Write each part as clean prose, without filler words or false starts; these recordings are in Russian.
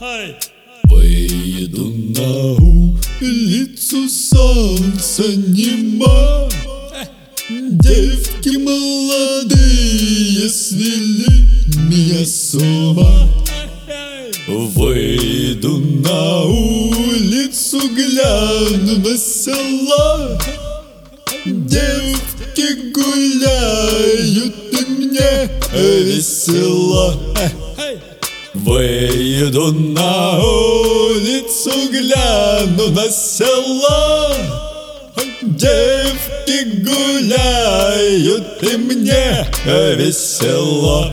Выйду на улицу, солнца нема. Девки молодые свели меня с ума. Выйду на улицу, гляну на село. Девки гуляют, и мне весело. Выйду на улицу, гляну на село. Девки гуляют, и мне весело.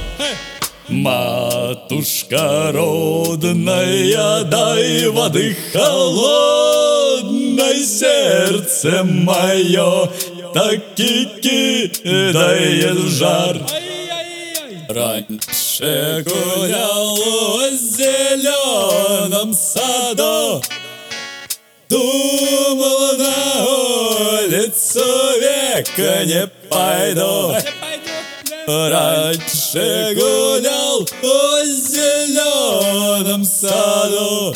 Матушка родная, дай воды холодной, сердце мое так и кидает в жар. Раньше гулял в зеленом саду, думал, на улицу века не пойду. Раньше гулял в зеленом саду,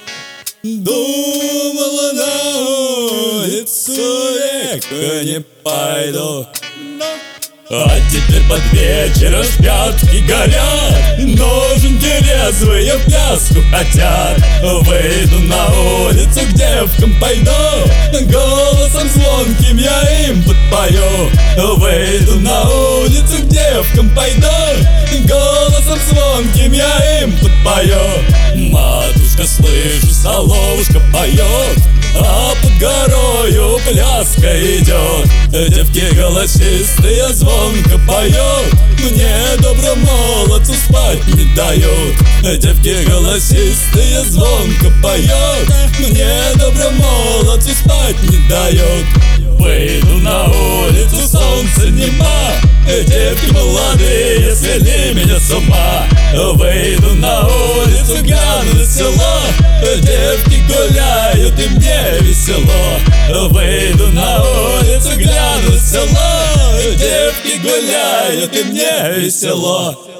думал, на улицу века не пойду. А теперь под вечер аж пятки горят, ноженьки резвые в пляску хотят. Выйду на улицу, к девкам пойду, голосом звонким я им подпою. Выйду на улицу, к девкам пойду, голосом звонким я им подпою. Матушка, слышу, соловушка поет, а под горою пляска идет. Девки голосистые звонко поют, мне добро молодцу спать не дают. Девки голосистые звонко поют, мне добро молодцу спать не дают. Выйду на улицу, солнца нема, девки молодые свели меня с ума. Выйду на улицу, гляну на село, девки гуляют, и мне весело. Выйду на улицу, гляну на село, девки гуляют, и мне весело.